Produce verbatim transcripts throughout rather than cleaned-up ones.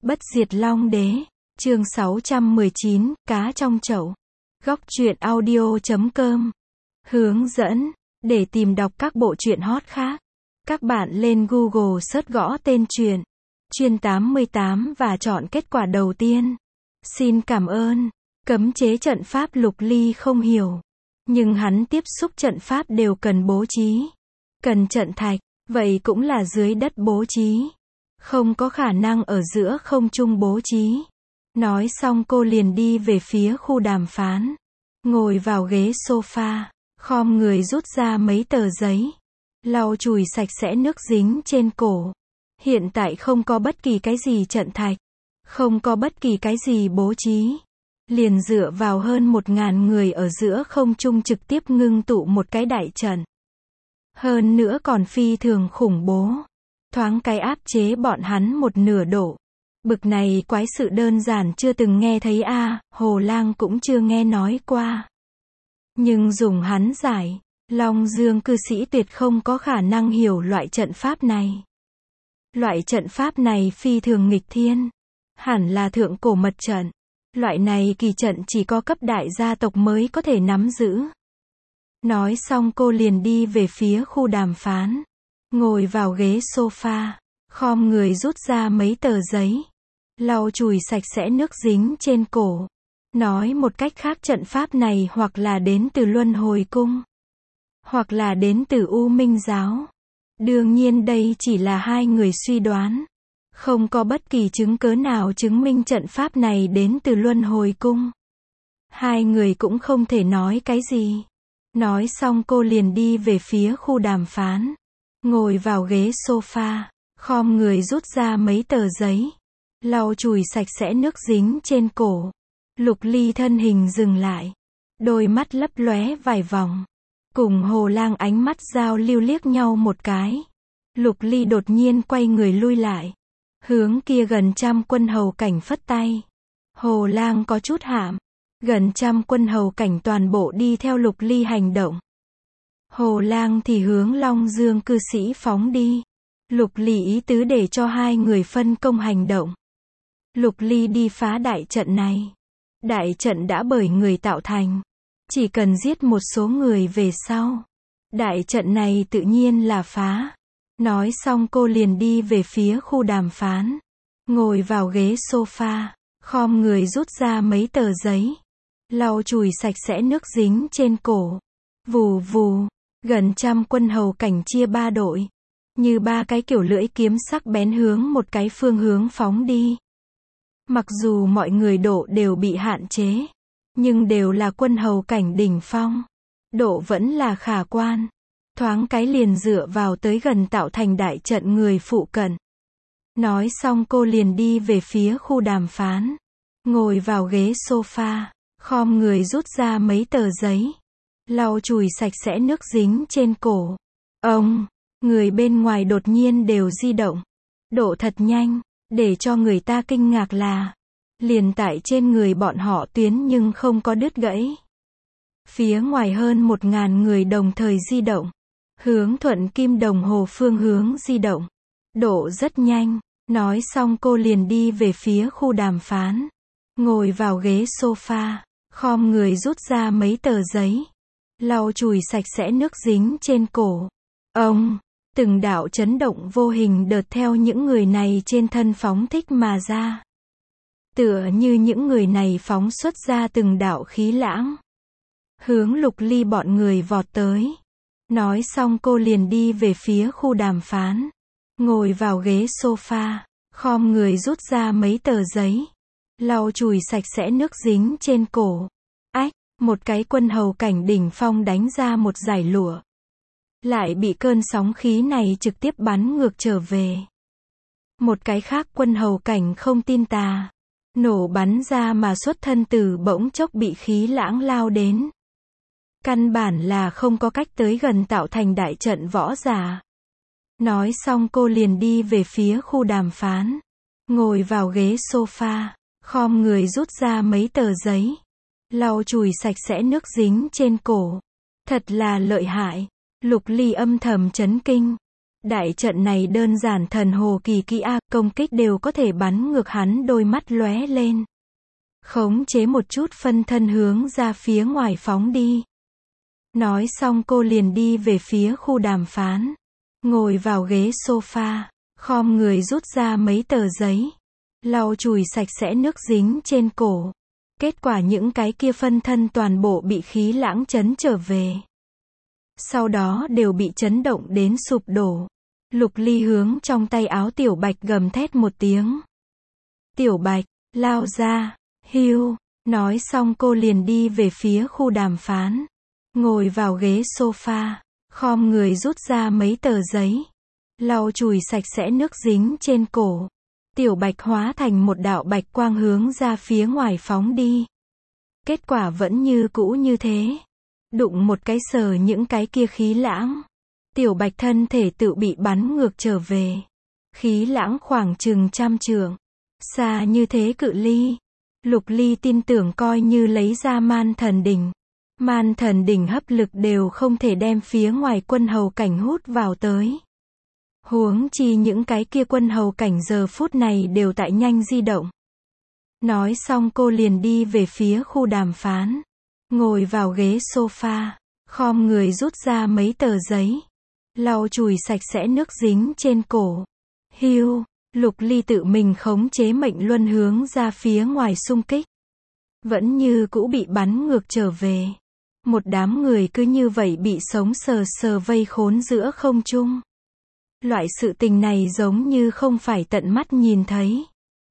Bất diệt long đế, chương sáu trăm mười chín, cá trong chậu. Góc truyện audio chấm com. Hướng dẫn, để tìm đọc các bộ truyện hot khác, các bạn lên Google search gõ tên truyện, Chuyên tám mươi tám và chọn kết quả đầu tiên. Xin cảm ơn. Cấm chế trận pháp Lục Ly không hiểu, nhưng hắn tiếp xúc trận pháp đều cần bố trí. Cần trận thạch, vậy cũng là dưới đất bố trí. Không có khả năng ở giữa không trung bố trí. Nói xong cô liền đi về phía khu đàm phán. Ngồi vào ghế sofa, khom người rút ra mấy tờ giấy. Lau chùi sạch sẽ nước dính trên cổ. Hiện tại không có bất kỳ cái gì trận thạch. Không có bất kỳ cái gì bố trí. Liền dựa vào hơn một ngàn người ở giữa không trung trực tiếp ngưng tụ một cái đại trận. Hơn nữa còn phi thường khủng bố. Thoáng cái áp chế bọn hắn một nửa độ. Bực này quái sự đơn giản chưa từng nghe thấy a, à, Hồ Lang cũng chưa nghe nói qua. Nhưng dùng hắn giải, Long Dương cư sĩ tuyệt không có khả năng hiểu loại trận pháp này. Loại trận pháp này phi thường nghịch thiên. Hẳn là thượng cổ mật trận. Loại này kỳ trận chỉ có cấp đại gia tộc mới có thể nắm giữ. Nói xong cô liền đi về phía khu đàm phán. Ngồi vào ghế sofa, khom người rút ra mấy tờ giấy. Lau chùi sạch sẽ nước dính trên cổ. Nói một cách khác trận pháp này hoặc là đến từ Luân Hồi Cung, hoặc là đến từ U Minh Giáo. Đương nhiên đây chỉ là hai người suy đoán. Không có bất kỳ chứng cớ nào chứng minh trận pháp này đến từ Luân Hồi Cung. Hai người cũng không thể nói cái gì. Nói xong cô liền đi về phía khu đàm phán. Ngồi vào ghế sofa, khom người rút ra mấy tờ giấy. Lau chùi sạch sẽ nước dính trên cổ. Lục Ly thân hình dừng lại. Đôi mắt lấp lóe vài vòng. Cùng Hồ Lang ánh mắt giao lưu liếc nhau một cái. Lục Ly đột nhiên quay người lui lại. Hướng kia gần trăm quân hầu cảnh phất tay. Hồ Lang có chút hạm. Gần trăm quân hầu cảnh toàn bộ đi theo Lục Ly hành động. Hồ Lang thì hướng Long Dương cư sĩ phóng đi. Lục Ly ý tứ để cho hai người phân công hành động. Lục Ly đi phá đại trận này. Đại trận đã bởi người tạo thành. Chỉ cần giết một số người về sau. Đại trận này tự nhiên là phá. Nói xong cô liền đi về phía khu đàm phán. Ngồi vào ghế sofa, khom người rút ra mấy tờ giấy. Lau chùi sạch sẽ nước dính trên cổ. Vù vù, gần trăm quân hầu cảnh chia ba đội. Như ba cái kiểu lưỡi kiếm sắc bén hướng một cái phương hướng phóng đi. Mặc dù mọi người độ đều bị hạn chế, nhưng đều là quân hầu cảnh đỉnh phong. Độ vẫn là khả quan. Thoáng cái liền dựa vào tới gần tạo thành đại trận người phụ cận. Nói xong cô liền đi về phía khu đàm phán. Ngồi vào ghế sofa, khom người rút ra mấy tờ giấy. Lau chùi sạch sẽ nước dính trên cổ. Ông, người bên ngoài đột nhiên đều di động. Độ thật nhanh, để cho người ta kinh ngạc là, liền tại trên người bọn họ tuyến nhưng không có đứt gãy. Phía ngoài hơn một ngàn người đồng thời di động. Hướng Thuận Kim đồng hồ phương hướng di động. Độ rất nhanh. Nói xong cô liền đi về phía khu đàm phán. Ngồi vào ghế sofa, khom người rút ra mấy tờ giấy. Lau chùi sạch sẽ nước dính trên cổ. Ông, từng đạo chấn động vô hình đợt theo những người này trên thân phóng thích mà ra. Tựa như những người này phóng xuất ra từng đạo khí lãng. Hướng Lục Ly bọn người vọt tới. Nói xong cô liền đi về phía khu đàm phán. Ngồi vào ghế sofa, khom người rút ra mấy tờ giấy. Lau chùi sạch sẽ nước dính trên cổ. Ách, một cái quân hầu cảnh đỉnh phong đánh ra một dải lụa. Lại bị cơn sóng khí này trực tiếp bắn ngược trở về. Một cái khác quân hầu cảnh không tin tà. Nổ bắn ra mà xuất thân tử bỗng chốc bị khí lãng lao đến. Căn bản là không có cách tới gần tạo thành đại trận võ giả. Nói xong cô liền đi về phía khu đàm phán. Ngồi vào ghế sofa, khom người rút ra mấy tờ giấy. Lau chùi sạch sẽ nước dính trên cổ. Thật là lợi hại. Lục Ly âm thầm chấn kinh. Đại trận này đơn giản thần hồ kỳ kỹ a, công kích đều có thể bắn ngược hắn, đôi mắt lóe lên. Khống chế một chút phân thân hướng ra phía ngoài phóng đi. Nói xong cô liền đi về phía khu đàm phán. Ngồi vào ghế sofa, khom người rút ra mấy tờ giấy. Lau chùi sạch sẽ nước dính trên cổ. Kết quả những cái kia phân thân toàn bộ bị khí lãng chấn trở về. Sau đó đều bị chấn động đến sụp đổ. Lục Ly hướng trong tay áo Tiểu Bạch gầm thét một tiếng. Tiểu Bạch, lao ra, hiu, nói xong cô liền đi về phía khu đàm phán. Ngồi vào ghế sofa, khom người rút ra mấy tờ giấy. Lau chùi sạch sẽ nước dính trên cổ. Tiểu Bạch hóa thành một đạo bạch quang hướng ra phía ngoài phóng đi. Kết quả vẫn như cũ như thế. Đụng một cái sờ những cái kia khí lãng. Tiểu Bạch thân thể tự bị bắn ngược trở về. Khí lãng khoảng chừng trăm trượng. Xa như thế cự ly. Lục Ly tin tưởng coi như lấy ra man thần đỉnh. Man thần đỉnh hấp lực đều không thể đem phía ngoài quân hầu cảnh hút vào tới. Huống chi những cái kia quân hầu cảnh giờ phút này đều tại nhanh di động. Nói xong cô liền đi về phía khu đàm phán. Ngồi vào ghế sofa, khom người rút ra mấy tờ giấy. Lau chùi sạch sẽ nước dính trên cổ. Hiu, Lục Ly tự mình khống chế mệnh luân hướng ra phía ngoài xung kích. Vẫn như cũ bị bắn ngược trở về. Một đám người cứ như vậy bị sống sờ sờ vây khốn giữa không trung. Loại sự tình này giống như không phải tận mắt nhìn thấy.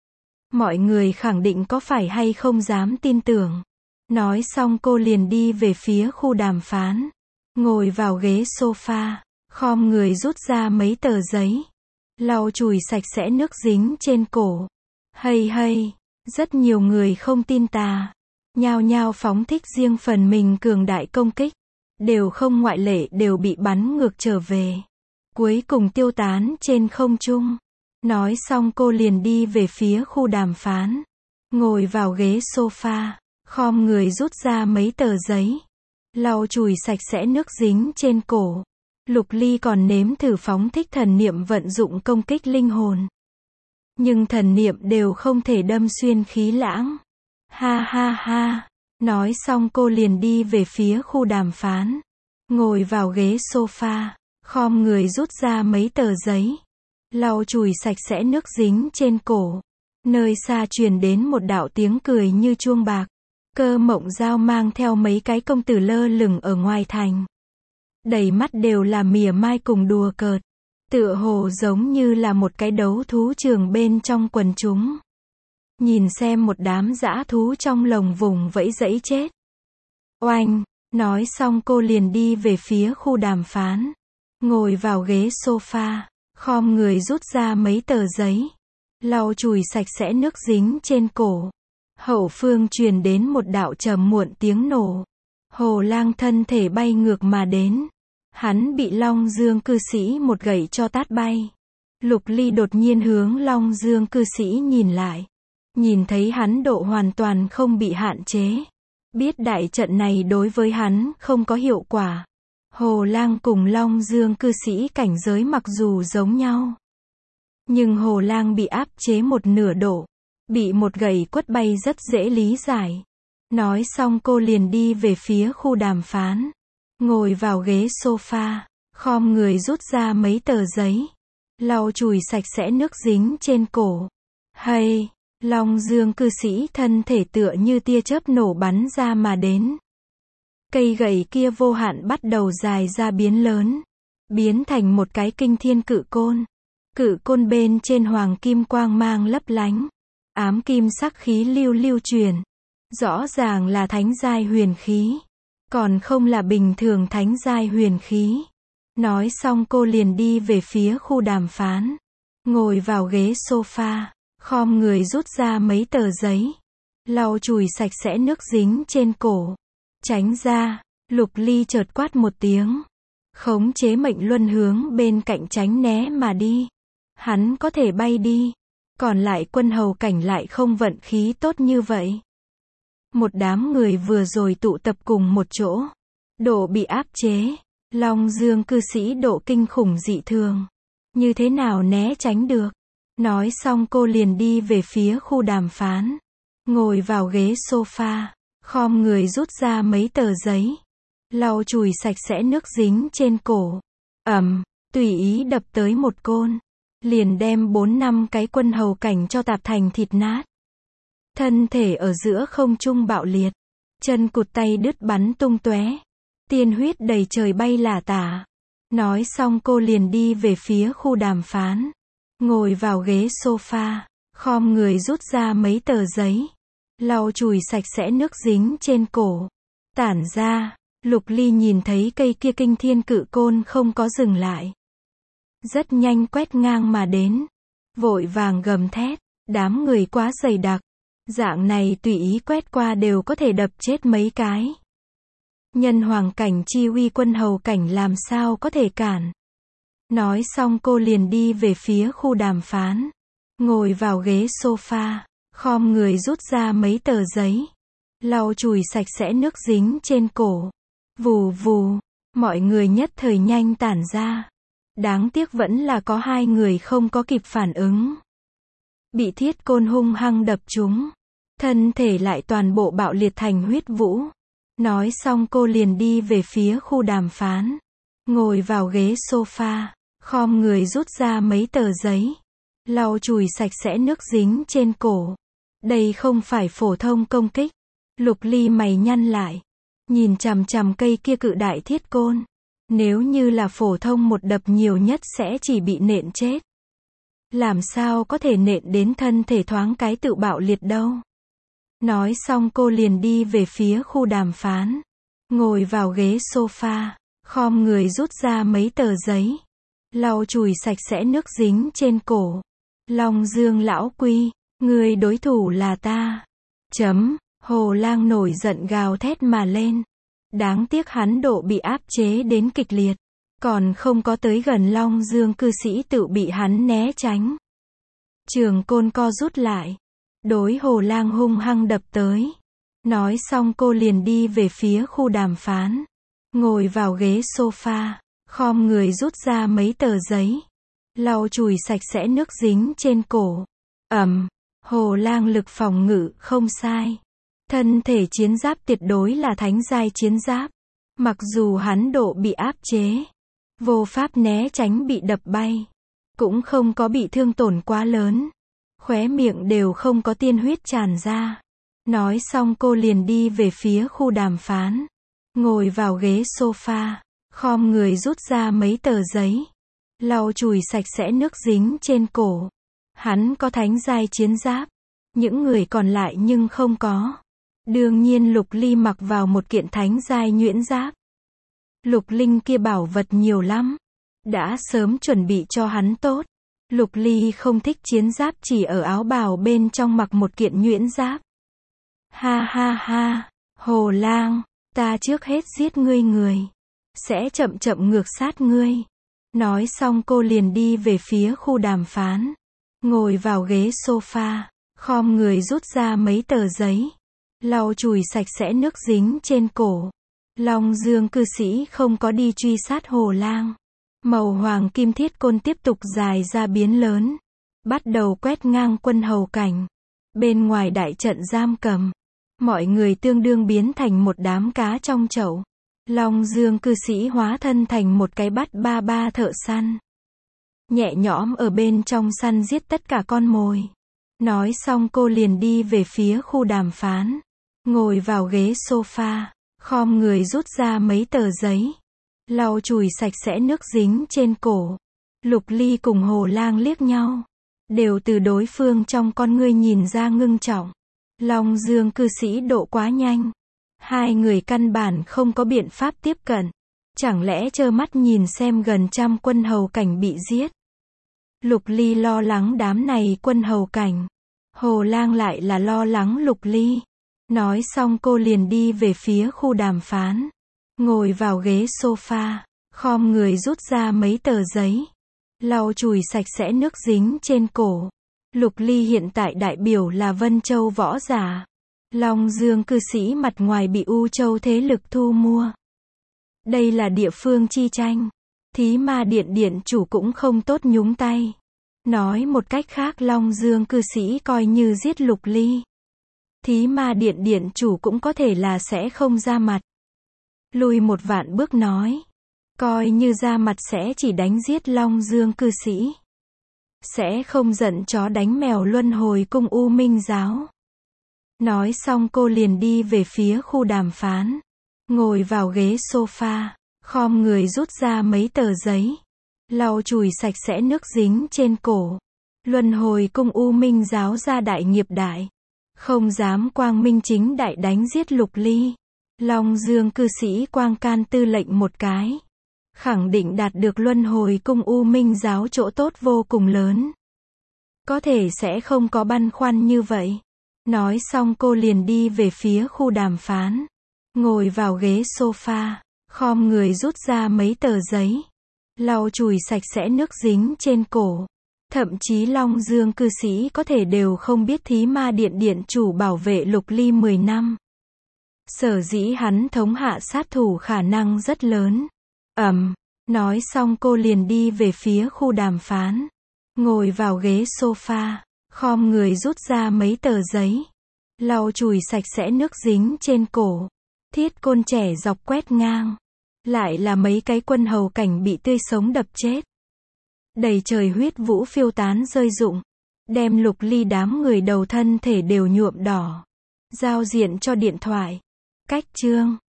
Mọi người khẳng định có phải hay không dám tin tưởng. Nói xong cô liền đi về phía khu đàm phán. Ngồi vào ghế sofa, khom người rút ra mấy tờ giấy. Lau chùi sạch sẽ nước dính trên cổ. Hay hay, rất nhiều người không tin tà. Nhao nhao phóng thích riêng phần mình cường đại công kích. Đều không ngoại lệ đều bị bắn ngược trở về. Cuối cùng tiêu tán trên không trung. Nói xong cô liền đi về phía khu đàm phán. Ngồi vào ghế sofa, khom người rút ra mấy tờ giấy. Lau chùi sạch sẽ nước dính trên cổ. Lục Ly còn nếm thử phóng thích thần niệm vận dụng công kích linh hồn. Nhưng thần niệm đều không thể đâm xuyên khí lãng. Ha ha ha. Nói xong cô liền đi về phía khu đàm phán. Ngồi vào ghế sofa, khom người rút ra mấy tờ giấy. Lau chùi sạch sẽ nước dính trên cổ. Nơi xa truyền đến một đạo tiếng cười như chuông bạc. Cơ Mộng Giao mang theo mấy cái công tử lơ lửng ở ngoài thành. Đầy mắt đều là mỉa mai cùng đùa cợt. Tựa hồ giống như là một cái đấu thú trường bên trong quần chúng. Nhìn xem một đám dã thú trong lồng vùng vẫy dẫy chết. Oanh, nói xong cô liền đi về phía khu đàm phán. Ngồi vào ghế sofa, khom người rút ra mấy tờ giấy. Lau chùi sạch sẽ nước dính trên cổ. Hậu phương truyền đến một đạo trầm muộn tiếng nổ. Hồ Lang thân thể bay ngược mà đến. Hắn bị Long Dương cư sĩ một gậy cho tát bay. Lục Ly đột nhiên hướng Long Dương cư sĩ nhìn lại. Nhìn thấy hắn độ hoàn toàn không bị hạn chế. Biết đại trận này đối với hắn không có hiệu quả. Hồ Lang cùng Long Dương cư sĩ cảnh giới mặc dù giống nhau. Nhưng Hồ Lang bị áp chế một nửa độ. Bị một gậy quất bay rất dễ lý giải. Nói xong cô liền đi về phía khu đàm phán. Ngồi vào ghế sofa, khom người rút ra mấy tờ giấy. Lau chùi sạch sẽ nước dính trên cổ. Hay, Long Dương cư sĩ thân thể tựa như tia chớp nổ bắn ra mà đến. Cây gậy kia vô hạn bắt đầu dài ra biến lớn. Biến thành một cái kinh thiên cự côn. Cự côn bên trên hoàng kim quang mang lấp lánh. Ám kim sắc khí lưu lưu truyền. Rõ ràng là thánh giai huyền khí. Còn không là bình thường thánh giai huyền khí. Nói xong cô liền đi về phía khu đàm phán. Ngồi vào ghế sofa, khom người rút ra mấy tờ giấy. Lau chùi sạch sẽ nước dính trên cổ. Tránh ra, Lục Ly chợt quát một tiếng. Khống chế mệnh luân hướng bên cạnh tránh né mà đi. Hắn có thể bay đi. Còn lại quân hầu cảnh lại không vận khí tốt như vậy. Một đám người vừa rồi tụ tập cùng một chỗ. Độ bị áp chế. Long Dương cư sĩ độ kinh khủng dị thường. Như thế nào né tránh được. Nói xong cô liền đi về phía khu đàm phán. Ngồi vào ghế sofa, khom người rút ra mấy tờ giấy. Lau chùi sạch sẽ nước dính trên cổ. Ầm, tùy ý đập tới một côn. Liền đem bốn năm cái quân hầu cảnh cho tạp thành thịt nát. Thân thể ở giữa không trung bạo liệt. Chân cụt tay đứt bắn tung tóe. Tiên huyết đầy trời bay lả tả. Nói xong cô liền đi về phía khu đàm phán. Ngồi vào ghế sofa, khom người rút ra mấy tờ giấy. Lau chùi sạch sẽ nước dính trên cổ. Tản ra, Lục Ly nhìn thấy cây kia kinh thiên cự côn không có dừng lại. Rất nhanh quét ngang mà đến. Vội vàng gầm thét, đám người quá dày đặc. Dạng này tùy ý quét qua đều có thể đập chết mấy cái. Nhân hoàng cảnh chi uy quân hầu cảnh làm sao có thể cản. Nói xong cô liền đi về phía khu đàm phán. Ngồi vào ghế sofa, khom người rút ra mấy tờ giấy. Lau chùi sạch sẽ nước dính trên cổ. Vù vù, mọi người nhất thời nhanh tản ra. Đáng tiếc vẫn là có hai người không có kịp phản ứng. Bị thiết côn hung hăng đập trúng. Thân thể lại toàn bộ bạo liệt thành huyết vũ. Nói xong cô liền đi về phía khu đàm phán. Ngồi vào ghế sofa, khom người rút ra mấy tờ giấy. Lau chùi sạch sẽ nước dính trên cổ. Đây không phải phổ thông công kích. Lục Ly mày nhăn lại. Nhìn chằm chằm cây kia cự đại thiết côn. Nếu như là phổ thông một đập nhiều nhất sẽ chỉ bị nện chết. Làm sao có thể nện đến thân thể thoáng cái tự bạo liệt đâu. Nói xong cô liền đi về phía khu đàm phán. Ngồi vào ghế sofa, khom người rút ra mấy tờ giấy. Lau chùi sạch sẽ nước dính trên cổ. Long Dương lão quy, người đối thủ là ta. Chấm, Hồ Lang nổi giận gào thét mà lên. Đáng tiếc hắn độ bị áp chế đến kịch liệt. Còn không có tới gần Long Dương cư sĩ tự bị hắn né tránh. Trường côn co rút lại. Đối Hồ Lang hung hăng đập tới. Nói xong cô liền đi về phía khu đàm phán. Ngồi vào ghế sofa, khom người rút ra mấy tờ giấy. Lau chùi sạch sẽ nước dính trên cổ. Ầm, Hồ Lang lực phòng ngự không sai. Thân thể chiến giáp tuyệt đối là thánh giai chiến giáp. Mặc dù hắn độ bị áp chế, vô pháp né tránh bị đập bay, cũng không có bị thương tổn quá lớn. Khóe miệng đều không có tiên huyết tràn ra. Nói xong cô liền đi về phía khu đàm phán. Ngồi vào ghế sofa, khom người rút ra mấy tờ giấy. Lau chùi sạch sẽ nước dính trên cổ. Hắn có thánh giai chiến giáp. Những người còn lại nhưng không có. Đương nhiên Lục Ly mặc vào một kiện thánh giai nhuyễn giáp. Lục Linh kia bảo vật nhiều lắm. Đã sớm chuẩn bị cho hắn tốt. Lục Ly không thích chiến giáp chỉ ở áo bào bên trong mặc một kiện nhuyễn giáp. Ha ha ha, Hồ Lang, ta trước hết giết ngươi người. Sẽ chậm chậm ngược sát ngươi. Nói xong cô liền đi về phía khu đàm phán. Ngồi vào ghế sofa, khom người rút ra mấy tờ giấy. Lau chùi sạch sẽ nước dính trên cổ. Long Dương cư sĩ không có đi truy sát Hồ Lang. Màu hoàng kim thiết côn tiếp tục dài ra biến lớn. Bắt đầu quét ngang quân hầu cảnh. Bên ngoài đại trận giam cầm. Mọi người tương đương biến thành một đám cá trong chậu. Long Dương cư sĩ hóa thân thành một cái bắt ba ba thợ săn. Nhẹ nhõm ở bên trong săn giết tất cả con mồi. Nói xong cô liền đi về phía khu đàm phán. Ngồi vào ghế sofa, khom người rút ra mấy tờ giấy. Lau chùi sạch sẽ nước dính trên cổ. Lục Ly cùng Hồ Lang liếc nhau. Đều từ đối phương trong con ngươi nhìn ra ngưng trọng. Long Dương cư sĩ độ quá nhanh. Hai người căn bản không có biện pháp tiếp cận. Chẳng lẽ trơ mắt nhìn xem gần trăm quân hầu cảnh bị giết. Lục Ly lo lắng đám này quân hầu cảnh. Hồ Lang lại là lo lắng Lục Ly. Nói xong cô liền đi về phía khu đàm phán. Ngồi vào ghế sofa, khom người rút ra mấy tờ giấy. Lau chùi sạch sẽ nước dính trên cổ. Lục Ly hiện tại đại biểu là Vân Châu võ giả. Long Dương cư sĩ mặt ngoài bị U Châu thế lực thu mua. Đây là địa phương chi tranh. Thí Ma Điện điện chủ cũng không tốt nhúng tay. Nói một cách khác, Long Dương cư sĩ coi như giết Lục Ly. Thí Ma Điện điện chủ cũng có thể là sẽ không ra mặt. Lùi một vạn bước nói. Coi như ra mặt sẽ chỉ đánh giết Long Dương cư sĩ. Sẽ không giận chó đánh mèo luân hồi cung U Minh giáo. Nói xong cô liền đi về phía khu đàm phán. Ngồi vào ghế sofa, khom người rút ra mấy tờ giấy. Lau chùi sạch sẽ nước dính trên cổ. Luân hồi cung U Minh giáo gia đại nghiệp đại. Không dám quang minh chính đại đánh giết Lục Ly. Long Dương cư sĩ quang can tư lệnh một cái. Khẳng định đạt được luân hồi cung U Minh giáo chỗ tốt vô cùng lớn. Có thể sẽ không có băn khoăn như vậy. Nói xong cô liền đi về phía khu đàm phán. Ngồi vào ghế sofa, khom người rút ra mấy tờ giấy. Lau chùi sạch sẽ nước dính trên cổ. Thậm chí Long Dương cư sĩ có thể đều không biết Thí Ma Điện điện chủ bảo vệ Lục Ly mười năm. Sở dĩ hắn thống hạ sát thủ khả năng rất lớn. Ầm, nói xong cô liền đi về phía khu đàm phán. Ngồi vào ghế sofa, khom người rút ra mấy tờ giấy. Lau chùi sạch sẽ nước dính trên cổ. Thiết côn trẻ dọc quét ngang. Lại là mấy cái quân hầu cảnh bị tươi sống đập chết. Đầy trời huyết vũ phiêu tán rơi rụng. Đem Lục Ly đám người đầu thân thể đều nhuộm đỏ. Giao diện cho điện thoại. Cách chương